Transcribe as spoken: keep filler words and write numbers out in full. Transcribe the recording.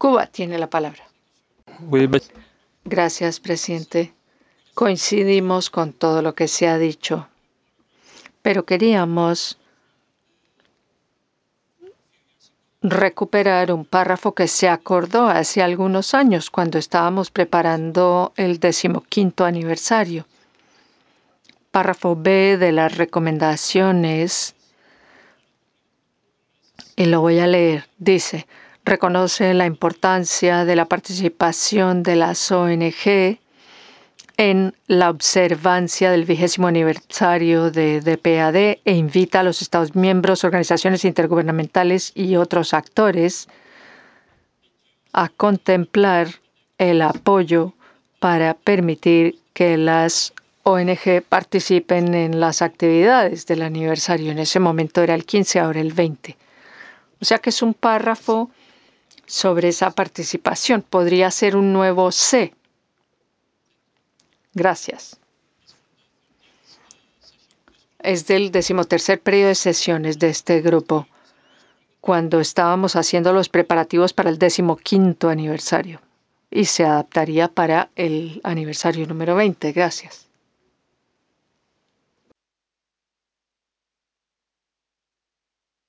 Cuba tiene la palabra. Gracias, presidente. Coincidimos con todo lo que se ha dicho, pero queríamos recuperar un párrafo que se acordó hace algunos años cuando estábamos preparando el decimoquinto aniversario. Párrafo B de las recomendaciones, y lo voy a leer. Dice: reconoce la importancia de la participación de las O N G en la observancia del vigésimo aniversario de D P A D e invita a los Estados miembros, organizaciones intergubernamentales y otros actores a contemplar el apoyo para permitir que las O N G participen en las actividades del aniversario. En ese momento era el quince, ahora el veinte. O sea que es un párrafo sobre esa participación. Podría ser un nuevo C. Gracias. Es del decimotercer periodo de sesiones de este grupo, cuando estábamos haciendo los preparativos para el decimoquinto aniversario, y se adaptaría para el aniversario número veinte. Gracias.